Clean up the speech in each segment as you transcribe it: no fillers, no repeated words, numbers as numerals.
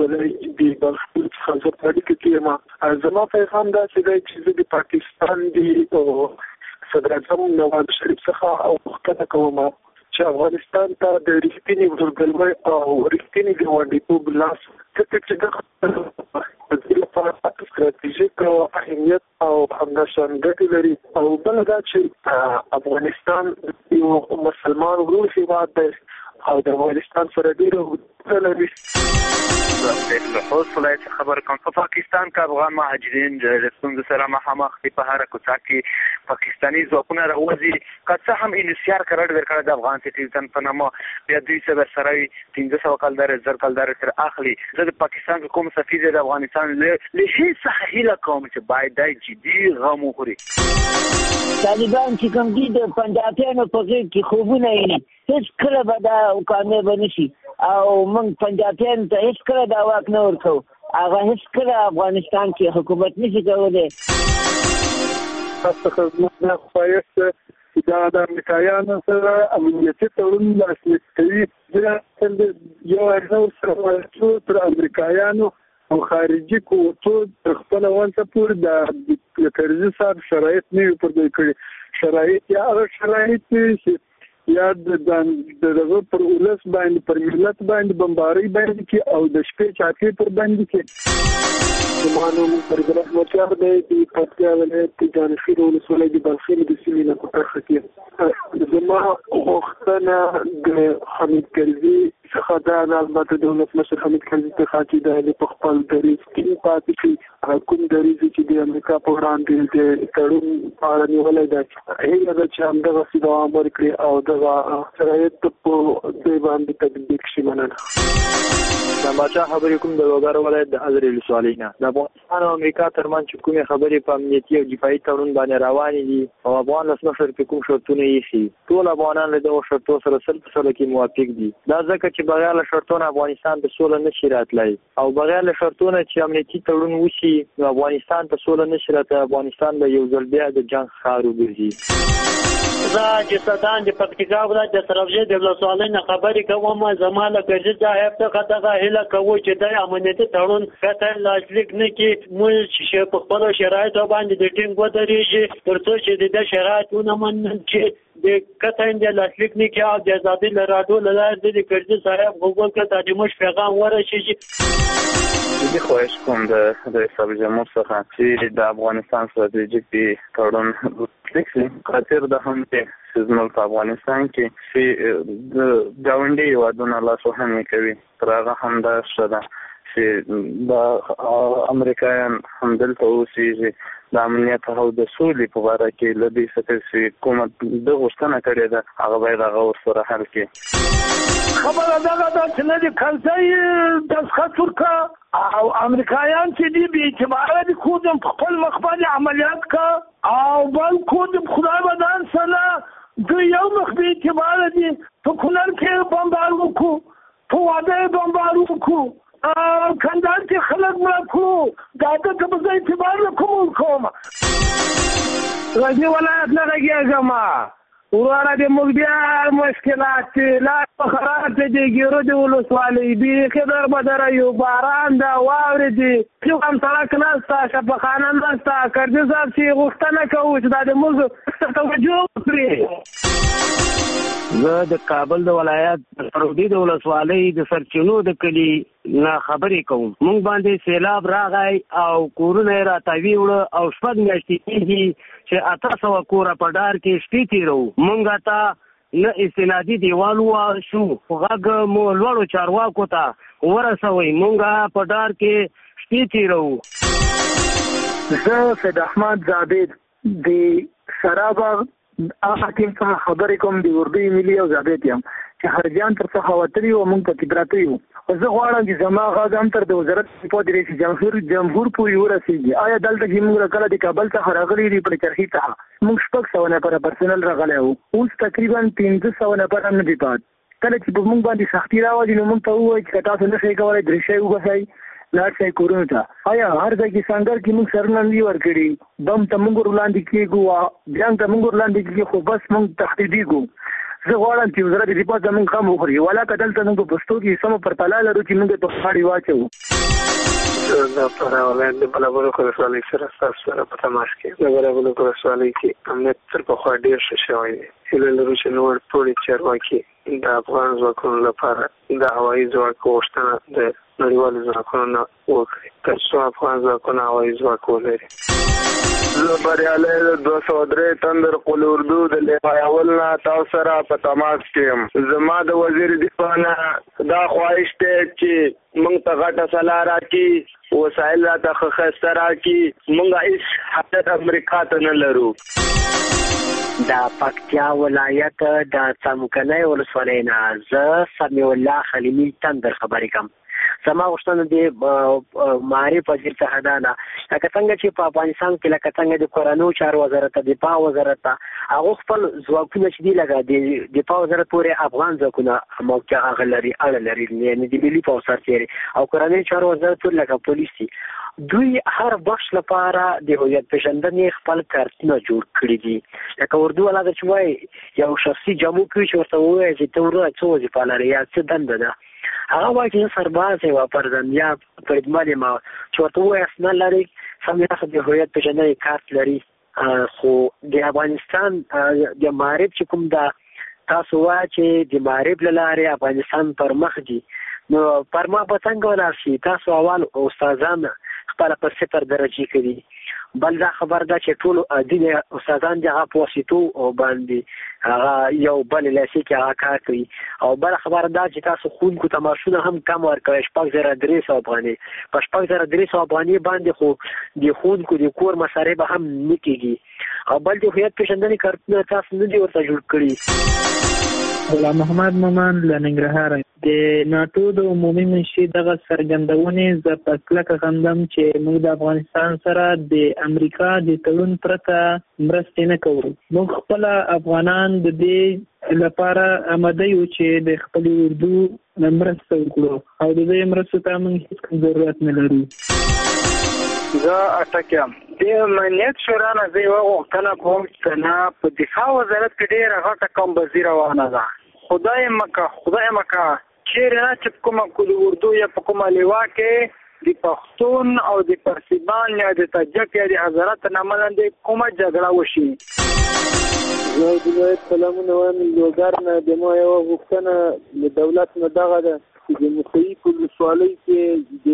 ولسوالۍ د بلخ څخه زه په اړیکه کې یم. زما پیغام داسې دی چې زه د پاکستان د صدر اعظم نواز شریف څخه غوښتنه کوم چې افغانستان ته د رښتینې ورورګلوۍ او رښتینې ګاونډیتوب لاس ځکه چې دغه د دې لپاره ستراتیژیک اهمیت او همداشان ګټې لري. او بله دا چې افغانستان یو مسلمان ورور هېواد دی او د افغانستان سره ډېره حدود لري. اوس ولایت خبر کوم په پاکستان کې افغان مهاجرین د ستونزو سره مخامخ دي. په هر کوڅه کې پاکستاني ځواکونه راوځي که څه هم انسیار قرار ورکړی د افغان سټیزن په نامه بیا دوی سره 1500 کلدار 1000 کلدار تر اخلي. زه د پاکستان کوم سفیر د افغانستان له هیڅ څخه هیله کوم چې باید د جدي غم وخوري. طالبان چې کوم دي د پنجابیانو په غېږ کې خوبونه یې هیڅ کله به دا کامیابه نه شي او موږ پنجابیانو ته هیڅ کله دا واک نه ورکوو. هغه هیڅ کله افغانستان کې حکومت نشي کولی. تاسو خدمت نه ښایست دا د امریکایانو سره امنیتي تړون لاسلیک کوي. یو ارزو سره تر امریکایانو او خارجي قوتو تر خپل وانته پورې د کرزي صاحب شرایط نه وي پر دوی کړي. شرایط یا هغه شرایط چې یا دغه پر ولس باندې پر ملت باندې بمباري باندې کې او د شپې چاپی پر باندې کې. زمانو پرګرام مطلب دی د پکتیا ولایت د جانشین ولسوالۍ د بلخیل د سیمې نه په برخه کې زما غوښتنه د حمید کرزي څخه دا البته د دولت مشر حمید کرزي څخه چې د په خپل دریځ کې پاتې شي کوم دریځ چې د امریکا په وړاندې د تړون په اړه نیولای دی هغه د چې همدغه دوام ورکړي او دغه شرایط په دې باندې تطبیق شي. مننه. د باچا خبرې کوم د لوګر ولایت د حضرت ولسوالۍ نه د افغانستان او امریکا ترمنځ چې کومې خبرې په امنیتي او دفاعي تړون باندې روانې دي او افغان ولسمشر په کوم شرطونه ایښي ټول افغانان له دغو شرطو سره 100% کې موافق دي. دا ځکه چې بغیر له شرطونو افغانستان ته سوله نشي راتلی او بغیر له شرطونو چې امنیتي تړون وشي نو افغانستان ته سوله نشي راتلی. افغانستان به یو ځل بیا د جنګ ښار وګرځي. زه چې ستان د پکتیکا ولایت د سروجې د ولسوالۍ نه خبرې کوم. زما له کرزي صاحب څخه دغه هیله کوو چې د امنیتي تړون قطعا لاسلیک نه کړي. موږ چې په خپلو شرایطو باندې د ټینګ ودرېږي تر څو چې د شرایط ونه چې د قطعا د لاسلیک نه کړي او د ازادۍ له راډیو له لارې د کرزي صاحب غوږو ته د موږ پیغام ورسېږي. زه خواهش کوم د رئیس جمهور څخه چې د افغانستان ستراتیژیک تړون لاسلیک شي. خاطر د هم چې زموږ په افغانستان کې چې د ګاونډي هېوادونه لاسوهنې کوي تر هغه همدا ښه ده چې د امریکایان همدلته اوسېږي. د امنیت او د سولې په باره کې له دې څخه چې حکومت د غوښتنه کړې ده هغه باید هغه ورسره حل کړي. خبره دغه ده چې نه د کرزي دستخط ورکړه او امریکایان چې دي بې اعتباره دي کودم په خپل مخ باندې عملیات کا او بل کودم خدای بدان سره دوی یو مخ بې اعتباره دي. په کونړ کې بمبار وکړو، په واده بمبار وکړو، کندهار کې خلک مړه کړو. دا ته به زه اعتبار نه کوم. غزني ولایت نه غږېږم وروره د موږ بیا مشکلات چې لا خراب دي ګیرو د ولسوالۍ بیخي دربدره یو باران ده واورې دي چې هم سړک نسته شفاخانه نسته. کرزي صاحب چې غوښتنه کوو چې دا د موږ توجه وکړي. زه د کابل د ولایت د سرودي د ولسوالۍ د سرچینو د کلي نه خبرې کوم. موږ باندې سیلاب راغی او کورونه یې راتاوي وړه او 6 میاشتې کېږي چې 800 کوره په ډار کې شپې تېروو. موږ ته نه استنادي دیوال شو غږ مو لوړو چارواکو ته ورسوئ. موږ په ډار کې شپې تېروو. زه سید احمد زابید د سرابغ حاکم څخه خبرې کوم. د اردوی ملي او زابید یم چې خرجیان تر څخه وتلي او موږ په کې پراته یو. زه غواړم چې زما غږ هم تر د وزارت په رئیس جمهور پورې ورسېږي. آیا دلته چې موږ کله د کابل څخه راغلي دي پر چرخي څخه موږ 600 نفر پرسنل راغلی وو، اوس تقریبا 1500 نفر هم نه دي پات. کله چې په موږ باندې سختي راوځي نو موږ ته ووایي چې تاسو نه شئ کولی درې شئ وباسئ لاړ شئ کورونو ته. آیا هر ځای کې سنګر کې موږ سرنندي ورکړي بم ته موږ وړاندې کېږو جنګ ته موږ وړاندې کېږو خو بس موږ تهدیدېږو. زه غواړم چې وزارت دفاع زموږ غم وخوري ولا که دلته موږ په پښتو کې سمه پرتله لرو چې موږ په غاړې واچوو. د فراه ولایت د بلابلوک ولسوالۍ سره ستاسو سره په تماس کې د بلابلوک ولسوالۍ کې امنیت تر پخوا ډېر ښه شوی دی. هیله لرو چې نور ټولې چارواکي د افغان ځواکونو لپاره د هوایي ځواک غوښتنه د نړیوالو ځواکونو نه وکړي تر څو افغان ځواکونه هوایي ځواک ولري. زه بریالی د 203 تندر قل اردو د لیوایول نه تاسو سره په تماس کې یم. زما د وزیر دفاع نه دا خواهش دی چې موږ ته غټه سلاح راکړي، وسایل راته ښه ښایسته راکړي. موږ هېڅ حاجت امریکا ته نه لرو. د پکتیا ولایت د څمکنۍ ولسوالۍ نه زه سمیع الله خلیمي تندر خبرې کوم. زما غوښتنه د معارف وزیر څخه دا ده، لکه څنګه چې په افغانستان کې لکه څنګه د کورنیو چارو وزارت دفاع وزارت هغه خپل ځواکونه چې دي لکه د دفاع وزارت پورې افغان ځواکونه موقع هغه لري اړه لري، یعنې د ملي پوځ سرتېري او کورنیو چارو وزارت پورې لکه پولیس دي. دوی هر بخش لپاره د هویت پېژندنې خپل کارتونه جوړ کړي دي. لکه اردو والا د چې وایي یو شخصي جامو کوي چې ورته ووایي چې ته ورته څه وظیفه لرې یا څه دنده ده، هغه وایي چې سرباز یم پردن یا فریدمل یم، چې ورته ووایي اسناد لري سم د هویت پېژندنې کارت لري. خو د افغانستان د معارف چې کوم ده تاسو وایي چې د معارف له لارې افغانستان پر مخ دي، نو پر مخ به څنګه ولاړ شي؟ تاسو اول استادان خپل په 0 درجه کوي. بل دا خبر ده چې ټول دین استادان دغه په واسطو باندې هغه یو بل لاسي کې هغه کار کوي. او بل خبر ده چې تاسو خونکو تماشونه هم کم ورکوي، 6300 افغاني په 6300 افغاني باندې خو د خونکو د کور مصارف هم نه کېږي. او بل د هویت پېژندنې کارتونه تاسو نه دي ورته جوړ کړي. غلام محمد مومن له ننګرهار. د ناټو د عمومي منشي دغه څرګندونې زه په کلکه خندم چې موږ د افغانستان سره د امریکا د تړون پرته مرستې نه کوو. موږ خپل افغانان د دې لپاره آماده یو چې د خپل اردو مرسته وکړو او د دې مرستو ته موږ هیڅ ضرورت نه لرو. زه اټکم د امنیت شورا نه زه یوه غوښتنه کوم چې نه په دفاع وزارت کې ډېره غټه کمبزي روانه ده. خدای مکه چیرې نه چې په کومه کلي اردو یا په کومه لیوا کې د پښتون او د پرسیبان یا د تاجک یا د حضرت نه ملاندې کومه جګړه وشي. زه د ولایت سلامونه وایم لوګر نه. د ما یوه غوښتنه د دولت نه دغه ده چې د مخیب ولسوالۍ کې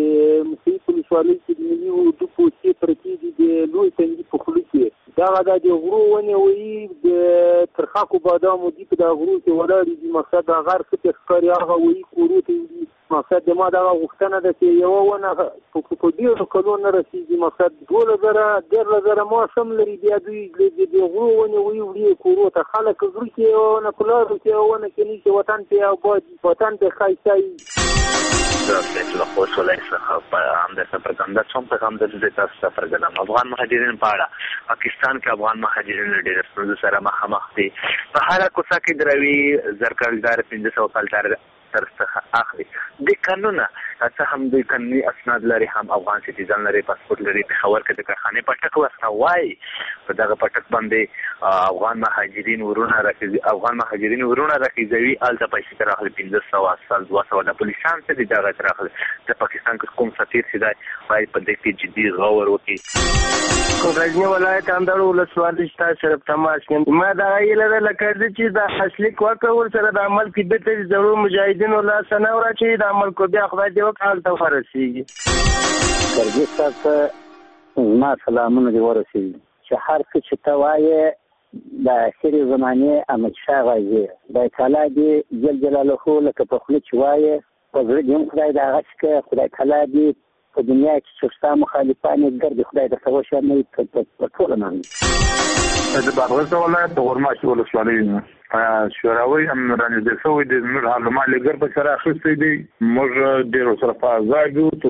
د ملي اردو پوستې پرتې دي د لوی تنګي په خوله کې. دغه د غرو ونې وایي د ترخاکو بادامو دي په د غرو کې ولاړې دي. مقصد د غر څه ښکاري هغه وایي کورو ته دي. مقصد د ما دغه غوښتنه ده چې یوه ونه په ډېرو کلو نه رسېږي. مقصد 12,000 موسم لري، بیا دوی د غرو ونې وایي وړي کورو ته. خلک غرو کې یوه ونه په لارو کې یوه ونه کېني چې وطن ته آباد وطن ته ښایسته وي. د خوشحالۍ څخه په همدې سفرګنده څوم په همدې د تاسو سفرګنده افغان مهاجرین په اړه پاکستان کې افغان مهاجرین ډېر ستونزو سره مخامخ دي. په هره کوڅه کې دروي زرکلدار 500 کال تر څخه اخلي. د قانونه څه هم د قانوني اسناد لري، هم افغان سټیزن لري، پاسپورت لري. پېښور کې د کارخانې پټک ورته وایي په دغه پټک باندې افغان مهاجرین ورونه راخیزوي. هلته پیسې ته راغلي 500 200 د پولیسان څه دي دغه ته راغلي. د پاکستان کوم سفیر چې دی باید په دې کې جدي غور وکړي. غزني ولایت اندړ ولسوالۍ ستاسو سره په تماس کې ما دا هیله ده لکه چې د اصلي کوکه ورسره د عمل کې د ته ضرور مجاهدینو لا سناو را چې د عمل کو بیا خدای دې وکړ ته ورسیږي. ګرځي تاسو ما سلامونه دې ورسیږي چې هر څه چې ته وایې د اخري زمانې احمد شاه غازي خدای تعالی دې جل جلاله لکه په خوله چې وایې په زړه دې هم خدای د هغه څه خدای تعالی دې په دنیا کې چې ستا مخالفان یې ګرځي خدای درته وشرموي په ټوله باندې. د بادغیس ولایت د غورماشي ولسوالۍ شوراوي هم رانږدې شوی دی. زموږ معلومات لږ په سره اخیستی دی. موږ ډېر ورسره په ازاد یو.